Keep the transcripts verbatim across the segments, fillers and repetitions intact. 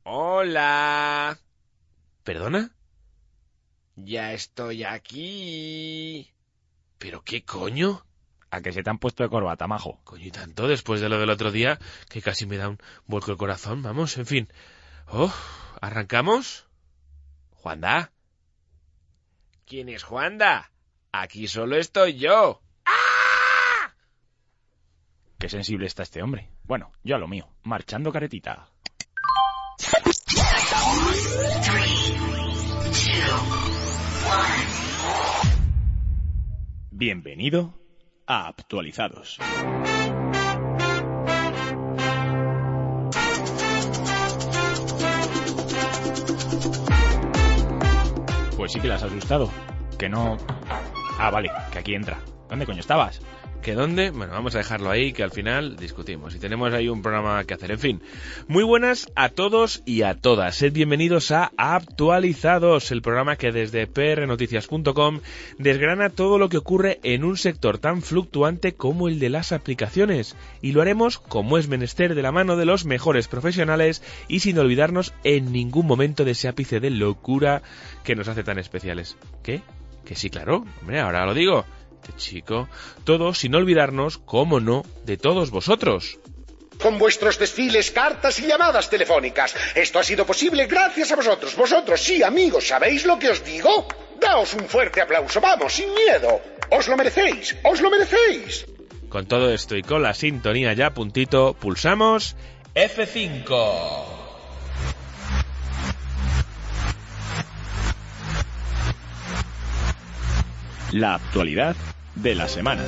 Hola. ¿Perdona? Ya estoy aquí. ¿Pero qué coño? ¿A que se te han puesto de corbata, majo? Coño, y tanto después de lo del otro día que casi me da un vuelco el corazón. Vamos, en fin. Oh, ¿arrancamos? ¿Juanda? ¿Quién es Juanda? Aquí solo estoy yo. ¡Ah! Qué sensible está este hombre. Bueno, yo a lo mío, marchando caretita. Bienvenido a Actualizados. Pues sí que las has asustado. Que no... Ah, vale, que aquí entra. ¿Dónde coño estabas? ¿Que dónde? Bueno, vamos a dejarlo ahí, que al final discutimos. Y tenemos ahí un programa que hacer. En fin, muy buenas a todos y a todas. Sed bienvenidos a Actualizados, el programa que desde p r noticias punto com desgrana todo lo que ocurre en un sector tan fluctuante como el de las aplicaciones. Y lo haremos, como es menester, de la mano de los mejores profesionales y sin olvidarnos en ningún momento de ese ápice de locura que nos hace tan especiales. ¿Qué? Que sí, claro. Hombre, ahora lo digo. Este chico, todo sin olvidarnos, cómo no, de todos vosotros. Con vuestros desfiles, cartas y llamadas telefónicas. Esto ha sido posible gracias a vosotros. Vosotros, sí, amigos, ¿sabéis lo que os digo? Daos un fuerte aplauso, vamos, sin miedo. Os lo merecéis, os lo merecéis. Con todo esto y con la sintonía ya a puntito, pulsamos F cinco. La actualidad de la semana.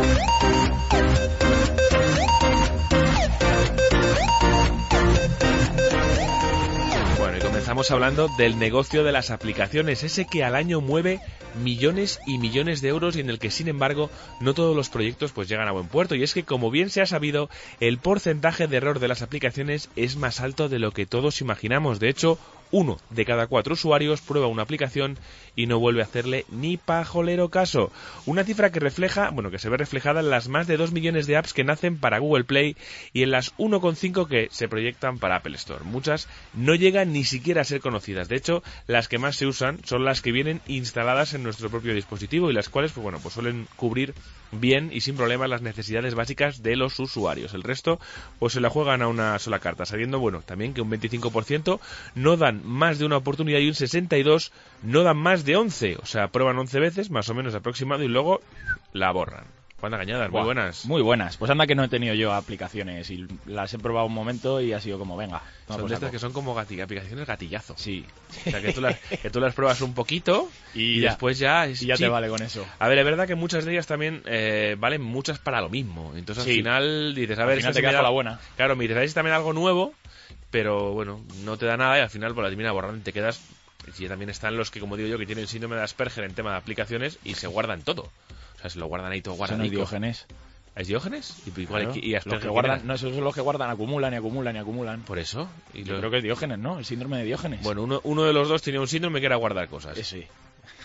Bueno, y comenzamos hablando del negocio de las aplicaciones, ese que al año mueve millones y millones de euros y en el que, sin embargo, no todos los proyectos pues llegan a buen puerto. Y es que, como bien se ha sabido, el porcentaje de error de las aplicaciones es más alto de lo que todos imaginamos. De hecho, uno de cada cuatro usuarios prueba una aplicación y no vuelve a hacerle ni pajolero caso. Una cifra que refleja, bueno, que se ve reflejada en las más de dos millones de apps que nacen para Google Play y en las uno coma cinco que se proyectan para Apple Store. Muchas no llegan ni siquiera a ser conocidas. De hecho, las que más se usan son las que vienen instaladas en nuestro propio dispositivo y las cuales, pues bueno, pues suelen cubrir bien y sin problemas las necesidades básicas de los usuarios. El resto, pues se la juegan a una sola carta, sabiendo, bueno, también que un veinticinco por ciento no dan más de una oportunidad y un sesenta y dos por ciento no dan más de once, o sea, prueban once veces, más o menos aproximado, y luego la borran. Juan Cañadas, muy buenas. Muy buenas. Pues anda que no he tenido yo aplicaciones y las he probado un momento y ha sido como, venga. Son de estas que son como gati- aplicaciones gatillazo. Sí. O sea, que tú, las, que tú las pruebas un poquito y, y ya. después ya... Es y ya chip. Te vale con eso. A ver, es verdad que muchas de ellas también eh, valen muchas para lo mismo. Entonces sí. al final dices, a ver... Al final esta te quedas con la buena. Claro, me dices, ¿sabes también algo nuevo? Pero bueno, no te da nada y al final pues la termina borrando y te quedas... Y también están los que, como digo yo, que tienen síndrome de Asperger en tema de aplicaciones y se guardan todo. O sea, se lo guardan ahí todo guardado. Son Diógenes. ¿Es Diógenes? ¿Y, igual, claro, y Asperger? Los que guardan, no, esos son los que guardan, acumulan y acumulan y acumulan. Por eso. Y yo lo... creo que es Diógenes, ¿no? El síndrome de Diógenes. Bueno, uno, uno de los dos tenía un síndrome que era guardar cosas. Sí, sí.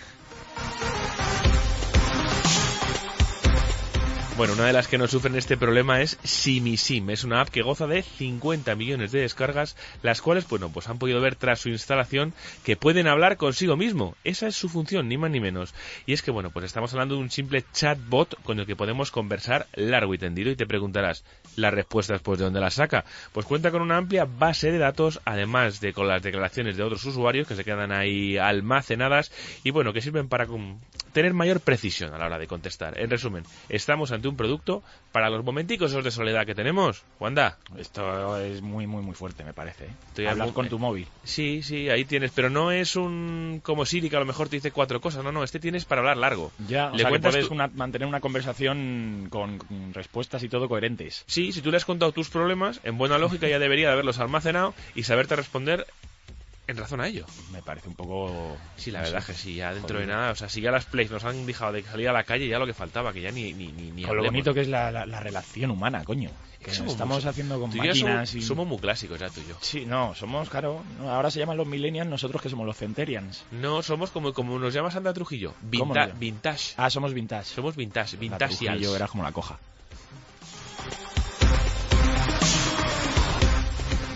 Bueno, una de las que no sufren este problema es SimiSim. Es una app que goza de cincuenta millones de descargas, las cuales, bueno, pues han podido ver tras su instalación que pueden hablar consigo mismo. Esa es su función, ni más ni menos. Y es que, bueno, pues estamos hablando de un simple chatbot con el que podemos conversar largo y tendido y te preguntarás, ¿las respuestas pues de dónde las saca? Pues cuenta con una amplia base de datos, además de con las declaraciones de otros usuarios que se quedan ahí almacenadas y, bueno, que sirven para um, tener mayor precisión a la hora de contestar. En resumen, estamos ante un producto para los momenticos esos de soledad que tenemos. Wanda, esto es muy muy muy fuerte, me parece, ¿eh? Estoy hablar muy... con tu móvil. Sí, sí, ahí tienes, pero no es un como Siri que a lo mejor te dice cuatro cosas, no, no, este tienes para hablar largo. Ya, o le sea, que puedes tu... una, mantener una conversación con, con respuestas y todo coherentes. Sí, si tú le has contado tus problemas, en buena lógica ya debería de haberlos almacenado y saberte responder en razón a ello. Me parece un poco... Sí, la verdad es que sí, ya dentro jodido. de nada, o sea, si ya las plays nos han dejado de salir a la calle, ya lo que faltaba, que ya ni ni ni, ni Con lo hablemos. bonito que es la, la, la relación humana, coño. Que somos estamos muy... haciendo con tú máquinas somos, y... somos muy clásicos ya tú y yo. Sí, no, somos, claro, ahora se llaman los millennials, nosotros que somos los centennials. No, somos como, como nos llama Sandra Trujillo, Vinta, no? vintage. Ah, somos vintage. Somos vintage, vintage. Y yo era como la coja.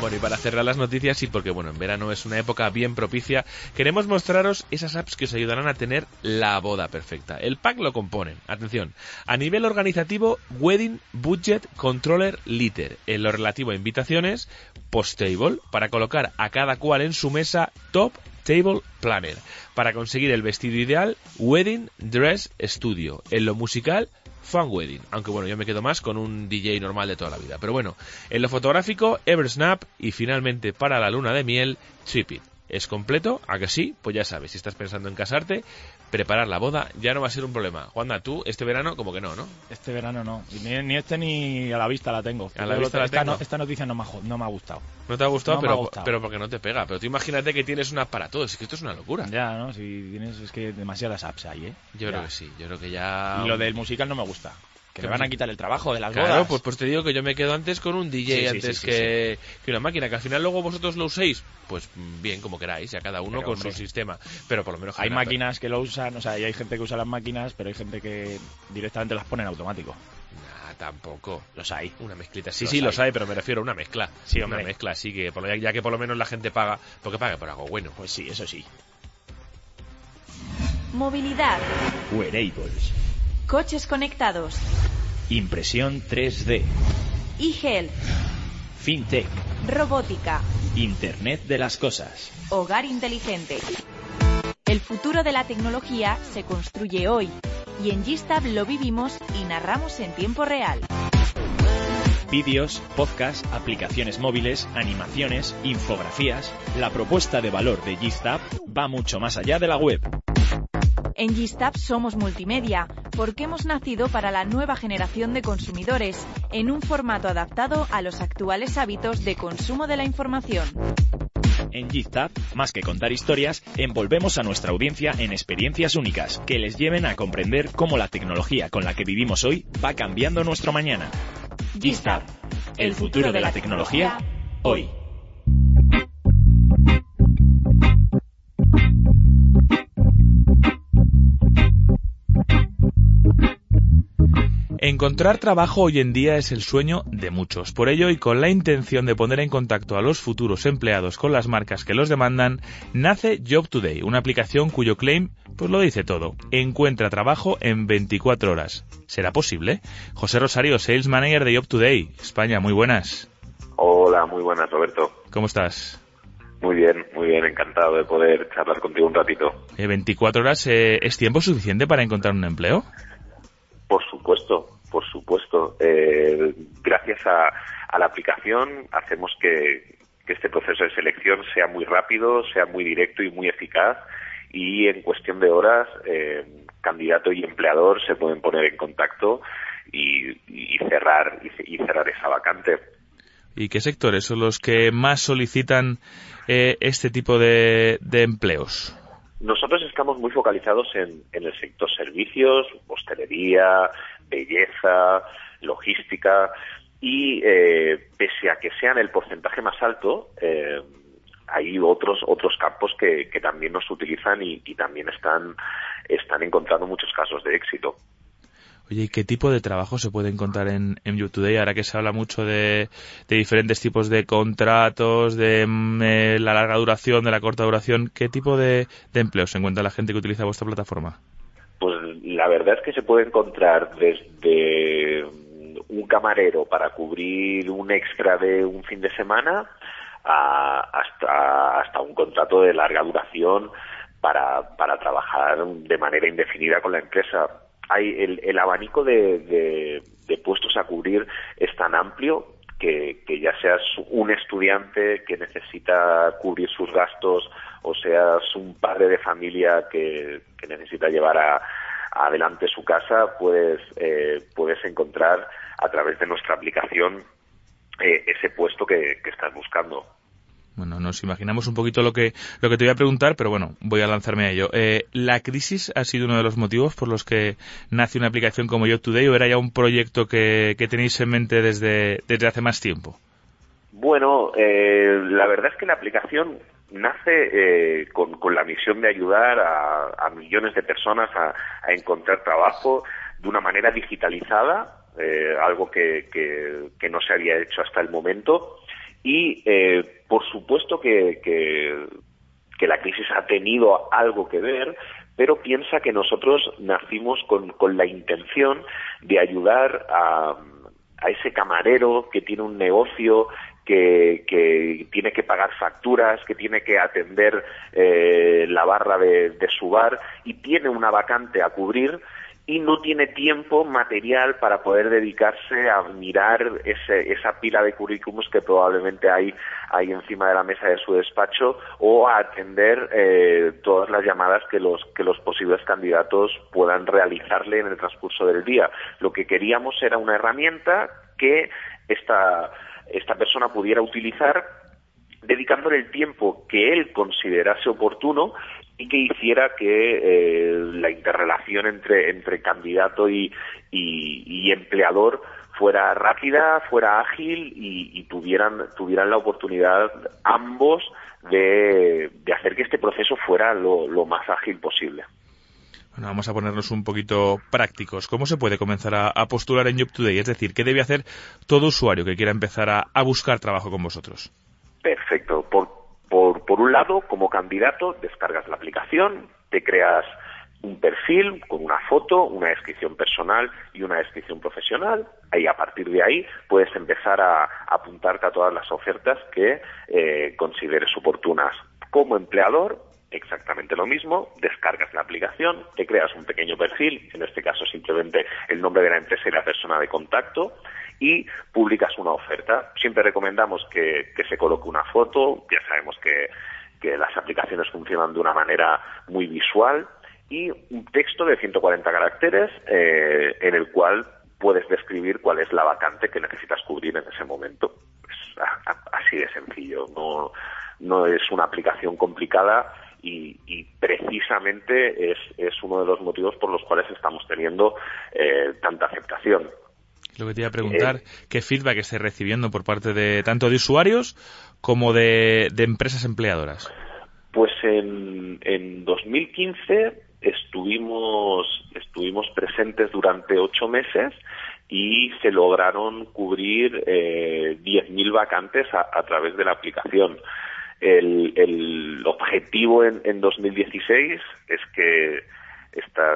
Bueno, y para cerrar las noticias, y porque bueno, en verano es una época bien propicia, queremos mostraros esas apps que os ayudarán a tener la boda perfecta. El pack lo componen, atención, a nivel organizativo, Wedding Budget Controller Liter, en lo relativo a invitaciones, Post Table, para colocar a cada cual en su mesa, Top Table Planner, para conseguir el vestido ideal, Wedding Dress Studio, en lo musical, Fun Wedding, aunque bueno, yo me quedo más con un D J normal de toda la vida. Pero bueno, en lo fotográfico, Eversnap y finalmente para la luna de miel, Tripit. ¿Es completo? ¿A que sí? Pues ya sabes, si estás pensando en casarte, preparar la boda ya no va a ser un problema. Juanda, tú este verano como que no, ¿no? Este verano no, ni, ni este ni a la vista la tengo. A la vista la esta, tengo. No, esta noticia no me, ha, no me ha gustado. ¿No te ha gustado? No pero, me ha gustado. pero porque no te pega. Pero tú imagínate que tienes una para todos, es que esto es una locura. Ya, ¿no? Si tienes, es que demasiadas apps hay, ¿eh? Yo ya. creo que sí, yo creo que ya... Y lo del musical no me gusta. Que me van a quitar el trabajo de las claro, bodas. pues, pues te digo que yo me quedo antes con un D J sí, sí, antes sí, sí, que, sí. que una máquina, que al final luego vosotros lo uséis, pues bien, como queráis, ya cada uno pero, con hombre, su sistema, pero por lo menos... Hay generar... máquinas que lo usan, o sea, y hay gente que usa las máquinas, pero hay gente que directamente las pone en automático. Nah, tampoco. Los hay. Una mezclita, sí, los sí, hay. los hay, pero me refiero a una mezcla. Sí, una hombre. mezcla, sí, que por lo, ya que por lo menos la gente paga, porque paga por algo bueno. Pues sí, eso sí. Movilidad. Wearables. Coches conectados. Impresión tres D. E-Health. Fintech. Robótica. Internet de las cosas. Hogar inteligente. El futuro de la tecnología se construye hoy y en Gistab lo vivimos y narramos en tiempo real. Vídeos, podcasts, aplicaciones móviles, animaciones, infografías. La propuesta de valor de Gistab va mucho más allá de la web. En Gistab somos multimedia, porque hemos nacido para la nueva generación de consumidores, en un formato adaptado a los actuales hábitos de consumo de la información. En Gistab, más que contar historias, envolvemos a nuestra audiencia en experiencias únicas que les lleven a comprender cómo la tecnología con la que vivimos hoy va cambiando nuestro mañana. Gistab, el futuro de la tecnología, hoy. Encontrar trabajo hoy en día es el sueño de muchos. Por ello, y con la intención de poner en contacto a los futuros empleados con las marcas que los demandan, nace Job Today, una aplicación cuyo claim pues lo dice todo. Encuentra trabajo en veinticuatro horas. ¿Será posible? José Rosario, Sales Manager de Job Today, España, muy buenas. Hola, muy buenas, Roberto. ¿Cómo estás? Muy bien, muy bien, encantado de poder charlar contigo un ratito. Eh, ¿veinticuatro horas eh, es tiempo suficiente para encontrar un empleo? Por supuesto, por supuesto. Eh, gracias a, a la aplicación hacemos que, que este proceso de selección sea muy rápido, sea muy directo y muy eficaz, y en cuestión de horas eh, candidato y empleador se pueden poner en contacto y, y cerrar y, y cerrar esa vacante. ¿Y qué sectores son los que más solicitan eh, este tipo de, de empleos? Nosotros estamos muy focalizados en, en el sector servicios, hostelería, belleza, logística, y eh, pese a que sean el porcentaje más alto, eh, hay otros otros campos que, que también nos utilizan y, y también están, están encontrando muchos casos de éxito. Oye, ¿y qué tipo de trabajo se puede encontrar en, en You Today? Ahora que se habla mucho de, de diferentes tipos de contratos, de eh, la larga duración, de la corta duración, ¿qué tipo de, de empleo se encuentra la gente que utiliza vuestra plataforma? Pues la verdad es que se puede encontrar desde un camarero para cubrir un extra de un fin de semana a, hasta, hasta un contrato de larga duración para, para trabajar de manera indefinida con la empresa. Hay el, el abanico de, de, de puestos a cubrir es tan amplio que, que ya seas un estudiante que necesita cubrir sus gastos o seas un padre de familia que, que necesita llevar a, a adelante su casa, puedes, eh, puedes encontrar a través de nuestra aplicación eh, ese puesto que, que estás buscando. Bueno, nos imaginamos un poquito lo que lo que te voy a preguntar, pero bueno, voy a lanzarme a ello. Eh, ¿La crisis ha sido uno de los motivos por los que nace una aplicación como Job Today o era ya un proyecto que, que tenéis en mente desde, desde hace más tiempo? Bueno, eh, la verdad es que la aplicación nace eh, con, con la misión de ayudar a, a millones de personas a, a encontrar trabajo de una manera digitalizada, eh, algo que, que, que no se había hecho hasta el momento. y eh, por supuesto que, que, que la crisis ha tenido algo que ver, pero piensa que nosotros nacimos con, con la intención de ayudar a, a ese camarero que tiene un negocio, que, que tiene que pagar facturas, que tiene que atender eh, la barra de, de su bar y tiene una vacante a cubrir y no tiene tiempo material para poder dedicarse a mirar ese, esa pila de currículums que probablemente hay, hay encima de la mesa de su despacho, o a atender eh, todas las llamadas que los, que los posibles candidatos puedan realizarle en el transcurso del día. Lo que queríamos era una herramienta que esta, esta persona pudiera utilizar dedicándole el tiempo que él considerase oportuno y que hiciera que eh, la interrelación entre, entre candidato y, y, y empleador fuera rápida, fuera ágil y, y tuvieran, tuvieran la oportunidad ambos de, de hacer que este proceso fuera lo, lo más ágil posible. Bueno, vamos a ponernos un poquito prácticos. ¿Cómo se puede comenzar a, a postular en Job Today? Es decir, ¿qué debe hacer todo usuario que quiera empezar a, a buscar trabajo con vosotros? Perfecto. Por, por, por un lado, como candidato, descargas la aplicación, te creas un perfil con una foto, una descripción personal y una descripción profesional. Y a partir de ahí puedes empezar a, a apuntarte a todas las ofertas que eh, consideres oportunas. Como empleador, exactamente lo mismo, descargas la aplicación, te creas un pequeño perfil, en este caso simplemente el nombre de la empresa y la persona de contacto, y publicas una oferta. Siempre recomendamos que, que se coloque una foto, ya sabemos que, que las aplicaciones funcionan de una manera muy visual, y un texto de ciento cuarenta caracteres eh, en el cual puedes describir cuál es la vacante que necesitas cubrir en ese momento. Es a, a, así de sencillo, no, no es una aplicación complicada. Y, y precisamente es, es uno de los motivos por los cuales estamos teniendo eh, tanta aceptación. Lo que te iba a preguntar, eh, ¿qué feedback estáis recibiendo por parte de tanto de usuarios como de, de empresas empleadoras? Pues en, en dos mil quince estuvimos, estuvimos presentes durante ocho meses y se lograron cubrir eh, diez mil vacantes a, a través de la aplicación. El, el objetivo en, en dos mil dieciséis es que estas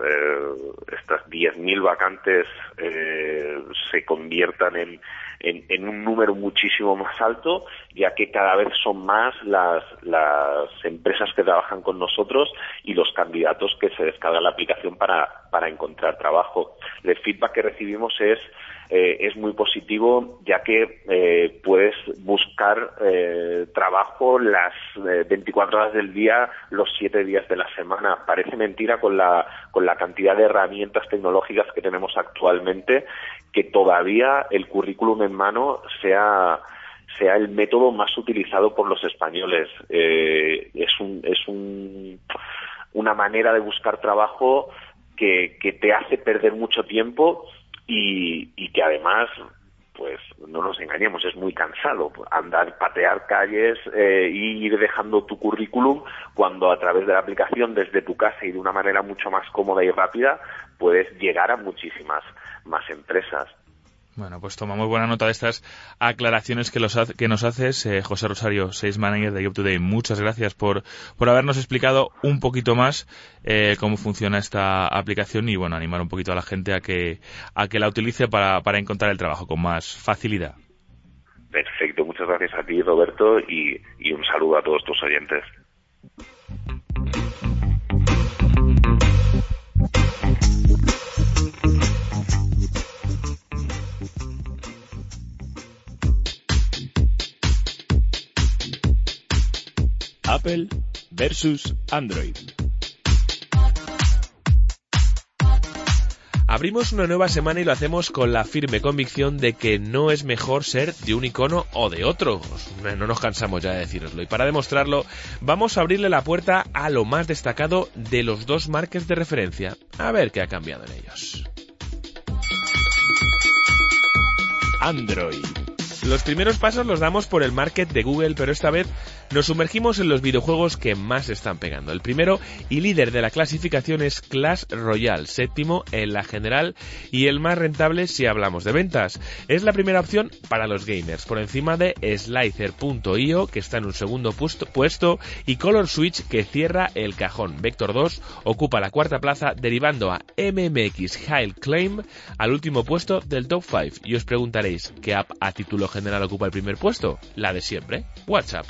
eh, estas diez mil vacantes eh, se conviertan en, en, en un número muchísimo más alto, ya que cada vez son más las, las empresas que trabajan con nosotros y los candidatos que se descargan la aplicación para, para encontrar trabajo. El feedback que recibimos es Eh, es muy positivo, ya que eh, puedes buscar eh, trabajo las eh, veinticuatro horas del día, los siete días de la semana. Parece mentira con la con la cantidad de herramientas tecnológicas que tenemos actualmente, que todavía el currículum en mano sea sea el método más utilizado por los españoles. Eh, es un es un una manera de buscar trabajo que que te hace perder mucho tiempo. Y, y que además, pues no nos engañemos, es muy cansado andar, patear calles eh, y ir dejando tu currículum, cuando a través de la aplicación, desde tu casa y de una manera mucho más cómoda y rápida, puedes llegar a muchísimas más empresas. Bueno, pues tomamos buena nota de estas aclaraciones que, los ha, que nos haces, eh, José Rosario, Sales Manager de Job Today. Muchas gracias por, por habernos explicado un poquito más eh, cómo funciona esta aplicación y, bueno, animar un poquito a la gente a que, a que la utilice para, para encontrar el trabajo con más facilidad. Perfecto, muchas gracias a ti, Roberto, y, y un saludo a todos tus oyentes. Apple versus Android. Abrimos una nueva semana y lo hacemos con la firme convicción de que no es mejor ser de un icono o de otro. No nos cansamos ya de deciroslo. Y para demostrarlo, vamos a abrirle la puerta a lo más destacado de los dos marques de referencia. A ver qué ha cambiado en ellos. Android. Los primeros pasos los damos por el market de Google, pero esta vez nos sumergimos en los videojuegos que más están pegando. El primero y líder de la clasificación es Clash Royale, séptimo en la general y el más rentable si hablamos de ventas. Es la primera opción para los gamers, por encima de Slicer punto i o, que está en un segundo puesto, puesto, y Color Switch, que cierra el cajón. Vector dos ocupa la cuarta plaza, derivando a M M X High Claim al último puesto del top cinco. Y os preguntaréis, ¿qué app a título general ocupa el primer puesto? La de siempre, WhatsApp.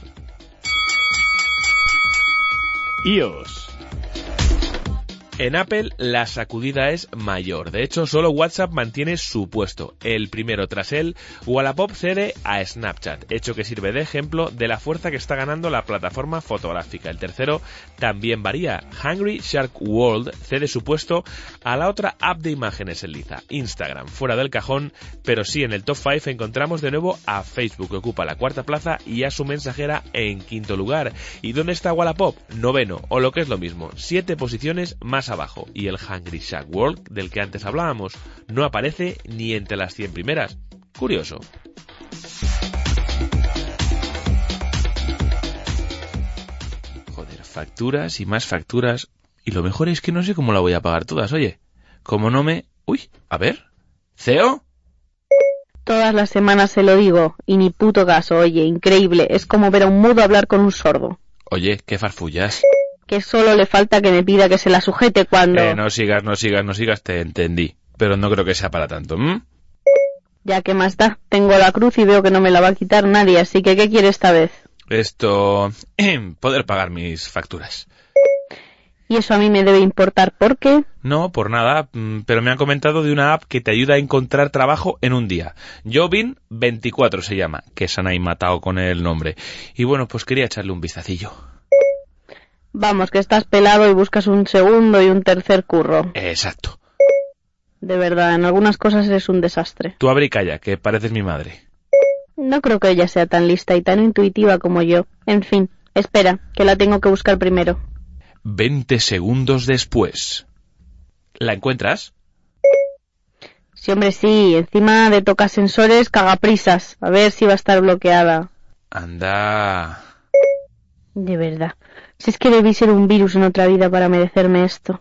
iOS. En Apple la sacudida es mayor. De hecho, solo WhatsApp mantiene su puesto. El primero tras él, Wallapop cede a Snapchat, hecho que sirve de ejemplo de la fuerza que está ganando la plataforma fotográfica. El tercero también varía. Hungry Shark World cede su puesto a la otra app de imágenes en liza, Instagram, fuera del cajón, pero sí en el top cinco encontramos de nuevo a Facebook, que ocupa la cuarta plaza, y a su mensajera en quinto lugar. ¿Y dónde está Wallapop? Noveno, o lo que es lo mismo, siete posiciones más abajo, y el Hungry Shark World del que antes hablábamos no aparece ni entre las cien primeras. Curioso. Joder, facturas y más facturas, y lo mejor es que no sé cómo la voy a pagar todas, oye. Como no me... Uy, a ver... ¿C E O? Todas las semanas se lo digo, y ni puto caso, oye, increíble, es como ver a un mudo hablar con un sordo. Oye, qué farfullas. Que solo le falta que me pida que se la sujete cuando... Eh, no sigas, no sigas, no sigas, te entendí. Pero no creo que sea para tanto, ¿m? Ya que más da, tengo la cruz y veo que no me la va a quitar nadie, así que ¿qué quiere esta vez? Esto... poder pagar mis facturas. ¿Y eso a mí me debe importar por qué? No, por nada, pero me han comentado de una app que te ayuda a encontrar trabajo en un día. Jobin veinticuatro se llama, que se han ahí matado con el nombre. Y bueno, pues quería echarle un vistacillo. Vamos, que estás pelado y buscas un segundo y un tercer curro. Exacto. De verdad, en algunas cosas eres un desastre. Tú abre y calla, que pareces mi madre. No creo que ella sea tan lista y tan intuitiva como yo. En fin, espera, que la tengo que buscar primero. Veinte segundos después. ¿La encuentras? Sí, hombre, sí. Encima de tocasensores, cagaprisas. A ver si va a estar bloqueada. Anda. De verdad. Si es que debí ser un virus en otra vida para merecerme esto.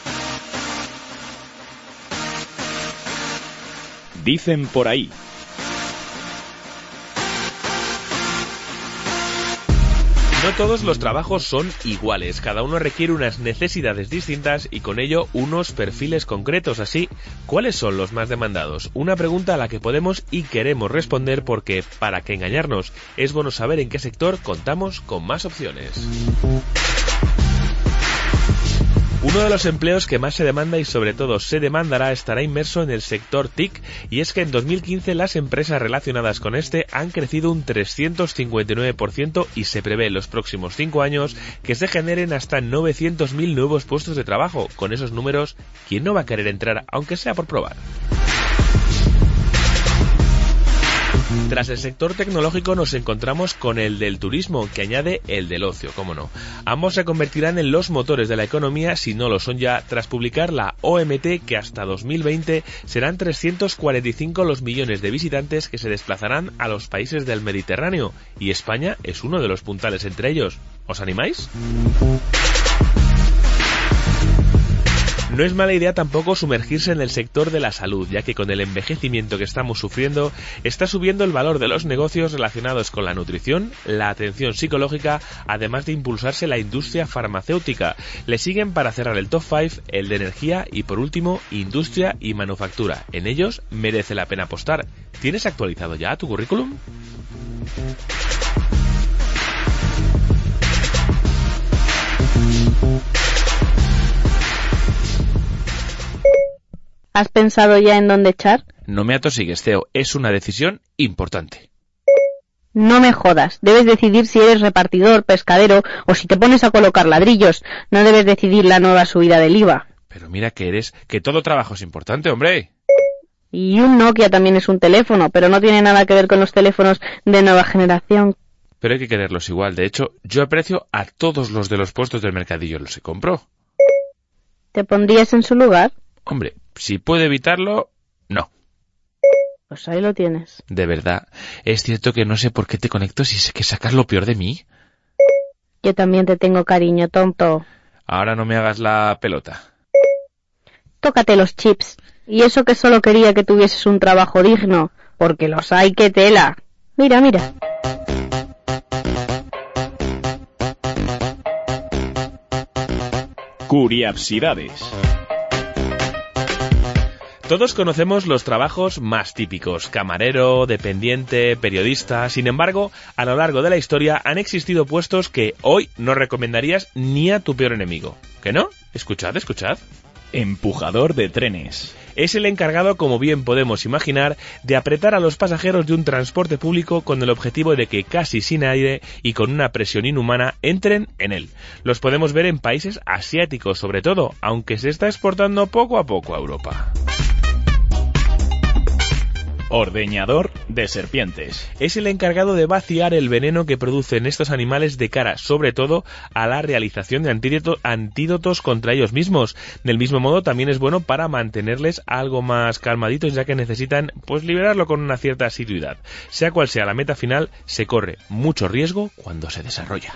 Dicen por ahí. No todos los trabajos son iguales, cada uno requiere unas necesidades distintas y con ello unos perfiles concretos. Así, ¿cuáles son los más demandados? Una pregunta a la que podemos y queremos responder porque, para qué engañarnos, es bueno saber en qué sector contamos con más opciones. Uno de los empleos que más se demanda y sobre todo se demandará estará inmerso en el sector T I C, y es que en dos mil quince las empresas relacionadas con este han crecido un trescientos cincuenta y nueve por ciento y se prevé en los próximos cinco años que se generen hasta novecientos mil nuevos puestos de trabajo. Con esos números, ¿quién no va a querer entrar aunque sea por probar? Tras el sector tecnológico nos encontramos con el del turismo, que añade el del ocio, cómo no. Ambos se convertirán en los motores de la economía, si no lo son ya, tras publicar la O M T que hasta dos mil veinte serán trescientos cuarenta y cinco los millones de visitantes que se desplazarán a los países del Mediterráneo, y España es uno de los puntales entre ellos. ¿Os animáis? No es mala idea tampoco sumergirse en el sector de la salud, ya que con el envejecimiento que estamos sufriendo está subiendo el valor de los negocios relacionados con la nutrición, la atención psicológica, además de impulsarse la industria farmacéutica. Le siguen para cerrar el top cinco el de energía y por último industria y manufactura. En ellos merece la pena apostar. ¿Tienes actualizado ya tu currículum? ¿Has pensado ya en dónde echar? No me atosigues, Ceo. Es una decisión importante. No me jodas. Debes decidir si eres repartidor, pescadero o si te pones a colocar ladrillos. No debes decidir la nueva subida del I V A. Pero mira que eres, que todo trabajo es importante, hombre. Y un Nokia también es un teléfono, pero no tiene nada que ver con los teléfonos de nueva generación. Pero hay que quererlos igual. De hecho, yo aprecio a todos los de los puestos del mercadillo. Los que compro. ¿Te pondrías en su lugar? Hombre, si puedo evitarlo, no. Pues ahí lo tienes. De verdad, es cierto que no sé por qué te conecto si sé que sacas lo peor de mí. Yo también te tengo cariño, tonto. Ahora no me hagas la pelota. Tócate los chips. Y eso que solo quería que tuvieses un trabajo digno, porque los hay que tela. Mira, mira. Curiosidades. Todos conocemos los trabajos más típicos, camarero, dependiente, periodista. Sin embargo, a lo largo de la historia han existido puestos que hoy no recomendarías ni a tu peor enemigo. ¿Que no? Escuchad, escuchad. Empujador de trenes. Es el encargado, como bien podemos imaginar, de apretar a los pasajeros de un transporte público con el objetivo de que casi sin aire y con una presión inhumana entren en él. Los podemos ver en países asiáticos sobre todo, aunque se está exportando poco a poco a Europa. Ordeñador de serpientes. Es el encargado de vaciar el veneno que producen estos animales de cara, sobre todo, a la realización de antídoto, antídotos contra ellos mismos. Del mismo modo, también es bueno para mantenerles algo más calmaditos, ya que necesitan, pues, liberarlo con una cierta asiduidad. Sea cual sea la meta final, se corre mucho riesgo cuando se desarrolla.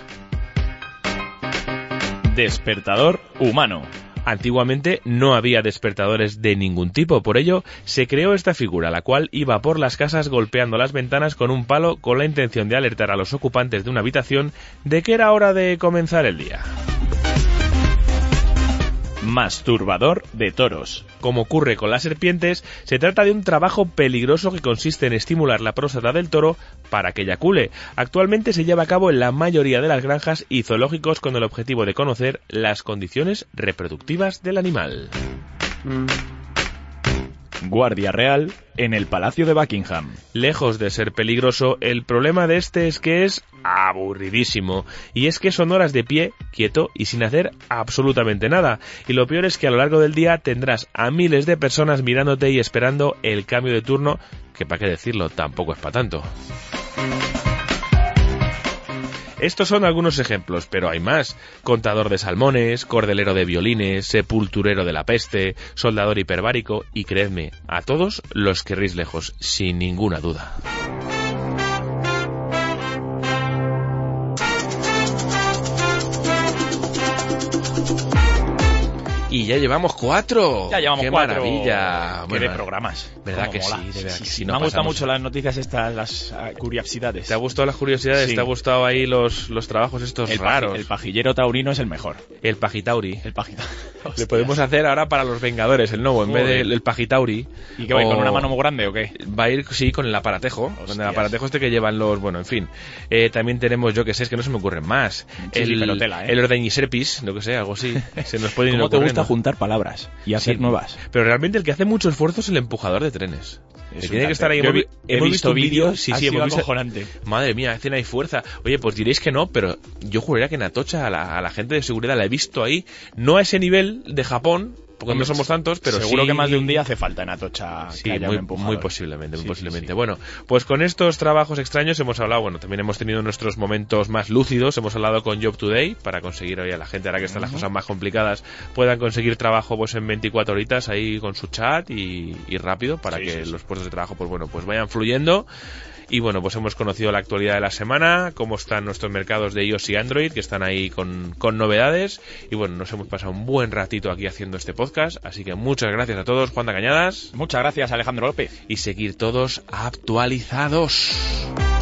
Despertador humano. Antiguamente no había despertadores de ningún tipo, por ello se creó esta figura, la cual iba por las casas golpeando las ventanas con un palo con la intención de alertar a los ocupantes de una habitación de que era hora de comenzar el día. Masturbador de toros. Como ocurre con las serpientes, se trata de un trabajo peligroso que consiste en estimular la próstata del toro para que eyacule. Actualmente se lleva a cabo en la mayoría de las granjas y zoológicos con el objetivo de conocer las condiciones reproductivas del animal. Guardia real en el Palacio de Buckingham. Lejos de ser peligroso, el problema de este es que es aburridísimo. Y es que son horas de pie, quieto y sin hacer absolutamente nada. Y lo peor es que a lo largo del día tendrás a miles de personas mirándote y esperando el cambio de turno, que para qué decirlo, tampoco es para tanto. Estos son algunos ejemplos, pero hay más. Contador de salmones, cordelero de violines, sepulturero de la peste, soldador hiperbárico y, creedme, a todos los querréis lejos, sin ninguna duda. Y ya llevamos cuatro. Ya llevamos ¡Qué cuatro. maravilla! Qué bueno, de programas. ¿Verdad que mola. sí? De verdad sí, que sí, sí. Me No han gustado pasamos. mucho las noticias estas, las uh, curiosidades. ¿Te ha gustado las curiosidades? Sí. ¿Te ha gustado ahí los, los trabajos estos el raros? Paji, el pajillero taurino es el mejor. El pajitauri. El pajita. Le podemos hacer ahora para los Vengadores el nuevo, en Joder. vez del el pajitauri. ¿Y qué va a ir, o- con una mano muy grande o qué? Va a ir, sí, con el aparatejo. Con el Hostias. aparatejo este que llevan los... Bueno, en fin. Eh, también tenemos, yo que sé, es que no se me ocurren más. Sí, el, sí, pero tela, ¿eh? el ordeñiserpis, no que sé, algo así. Se nos puede ir ¿Cómo te ocurriendo. gusta juntar palabras y hacer Sí, nuevas? Pero realmente el que hace mucho esfuerzo es el empujador de trenes. Es Que un tiene que estar ahí. Yo he hemos, vi- he hemos visto un vídeo. vídeos, Sí, ha sí, sido hemos visto. acojonante. Madre mía, hacen ahí fuerza. Oye, pues diréis que no, pero yo juraría que en Atocha a la, a la gente de seguridad la he visto ahí. No a ese nivel de Japón, porque no somos tantos, pero seguro sí... que más de un día hace falta en Atocha Sí, que haya muy, un empujador. muy posiblemente, muy Sí, posiblemente. sí, sí. Bueno, pues con estos trabajos extraños hemos hablado, bueno, también hemos tenido nuestros momentos más lúcidos, hemos hablado con Job Today para conseguir, oye, a la gente, ahora que están las cosas más complicadas, puedan conseguir trabajo pues en veinticuatro horitas ahí con su chat y, y rápido para Sí, que sí, sí. los puestos de trabajo, pues bueno, pues vayan fluyendo. Y bueno, pues hemos conocido la actualidad de la semana, cómo están nuestros mercados de iOS y Android, que están ahí con, con novedades. Y bueno, nos hemos pasado un buen ratito aquí haciendo este podcast. Así que muchas gracias a todos, Juan de Cañadas. Muchas gracias, Alejandro López. Y seguir todos actualizados.